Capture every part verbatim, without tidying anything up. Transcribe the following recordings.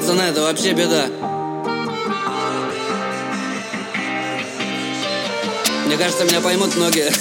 пацаны, это вообще беда. Мне кажется, меня поймут многие.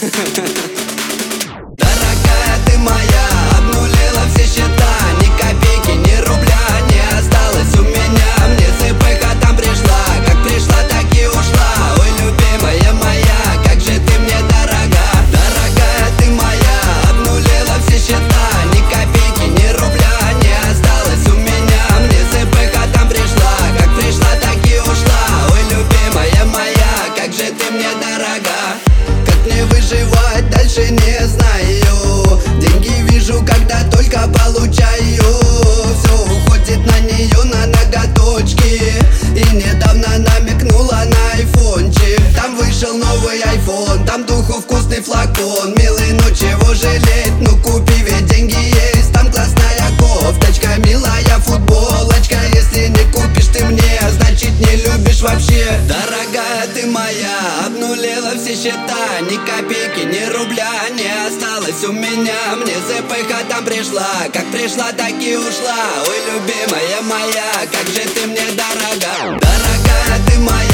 Дорогая, ты моя, обнулила все счета. Ни копейки, ни рубля не осталось у меня. Мне цепыха там пришла, как пришла, так и ушла. Ой, любимая моя, как же ты мне дорога. Дорогая, ты моя, обнулила все счета. Ни копейки, ни рубля не осталось у меня. Мне цепыха там пришла, как пришла, так и ушла. Ой, любимая моя, как же ты мне дорога. Как мне выживать дальше не знаю. Деньги вижу, когда только получаю. Все уходит на нее, на ноготочки. И недавно намекнула на айфончик. Там вышел новый айфон, там духу вкусный флакон. Милый, ну чего жалеть, ну купи, ведь деньги есть. Там классная кофточка, милая футболочка. Если не купишь ты мне, значит не любишь вообще. Дорогая, ты моя, обнулила все счета. Ни копейки, ни рубля не осталось у меня. Мне цепыха там пришла, как пришла, так и ушла. Ой, любимая моя, как же ты мне дорога. Дорогая, ты моя.